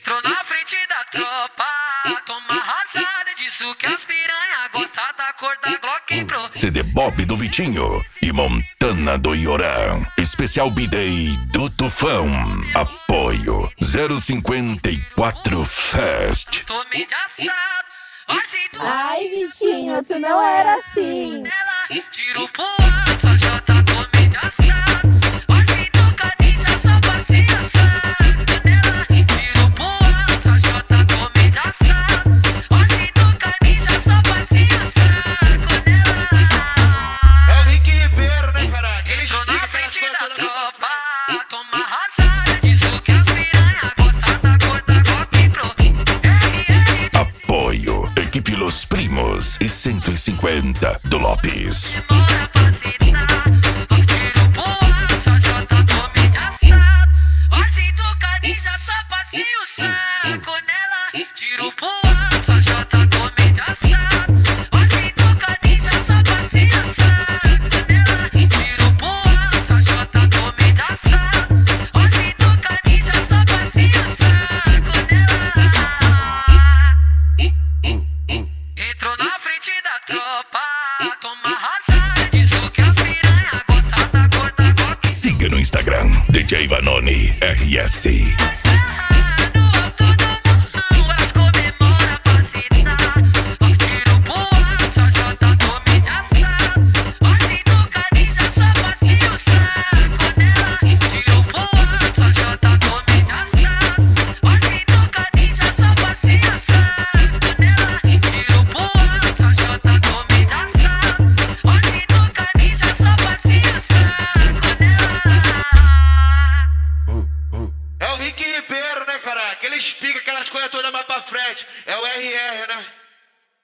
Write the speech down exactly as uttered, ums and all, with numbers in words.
Entrou na frente da tropa, toma rajada disso que as piranha gosta da cor da Glock Pro. C D Bob do Vitinho e Montana do Ioran. Especial B-Day do Tufão. Apoio zero cinquenta e quatro Fest. Tome de assado, hoje tu... Ai, Vitinho, tu não era assim. Ela tiro pro alto, a jota tome de assado. Hoje tu cadinha só passeia assado. Nela tiro pro alto, a jota tome de assado. Hoje tu cadinha só passeia assado. Nela é o Rick Ribeiro, né, cara? Aquele entrou na explica aquelas frente coisas da todas na tropa, frente. toma rajada disso que as piranha gosta da cor da Glock Pro. R R Apoio Equipe Los Primos e cento e cinquenta do Lopes. demora pra citar. Eu tiro pro alto, a jota tome de assado. Hoje tu cadinha só passeia o saco. Nela tiro pro alto, a jota tome de assado. Hoje tu cadinha só passeia o saco. Nela tiro pro alto, a jota tome de assado. Hoje tu cadinha só passeia o saco. Nela entrou na frente da tropa, toma rajada disso que as piranha gosta da cor da Glock. Siga no Instagram D J Vanoni R S. É o Rick Ribeiro, né, cara? Aquele explica aquelas coisas todas mais pra frente. É o R R, né?